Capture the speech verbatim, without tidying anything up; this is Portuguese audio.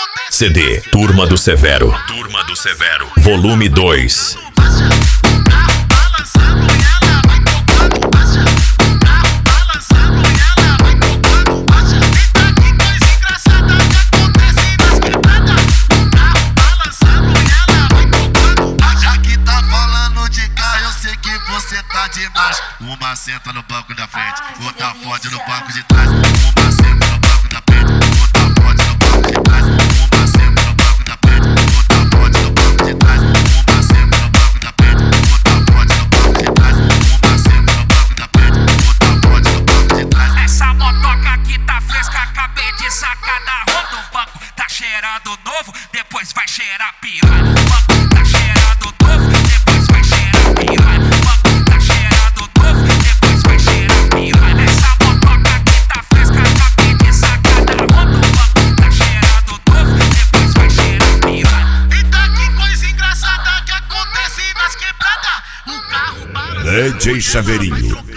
C D Turma do Severo. Turma do Severo. Volume dois. Você tá demais. Uma senta no banco da frente, outra fode no banco de trás. Uma senta no banco da frente, outra fode no banco de trás. Uma senta no banco da frente, outra fode no banco de trás. Uma senta no banco da frente, outra fode no banco de trás. Uma senta no banco da frente, outra fode no banco de trás. Essa motoca aqui tá fresca, acabei de sacar da rua do banco. Tá cheirando novo, depois vai cheirar piranha. O banco tá cheirando novo, depois vai cheirar piranha. D J Chaveirinho.